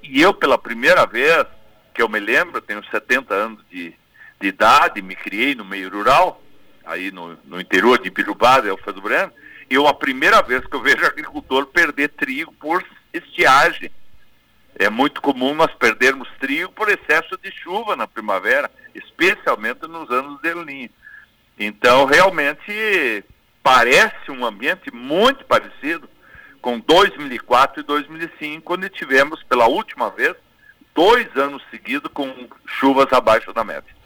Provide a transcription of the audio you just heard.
E eu, pela primeira vez, que eu me lembro, eu tenho 70 anos de idade, me criei no meio rural, aí no interior de Pirubá, de Alfredo Breno, e a primeira vez que eu vejo agricultor perder trigo por estiagem. É muito comum nós perdermos trigo por excesso de chuva na primavera, especialmente nos anos de El Niño. Então, realmente, parece um ambiente muito parecido com 2004 e 2005, quando tivemos, pela última vez, 2 anos seguidos com chuvas abaixo da média.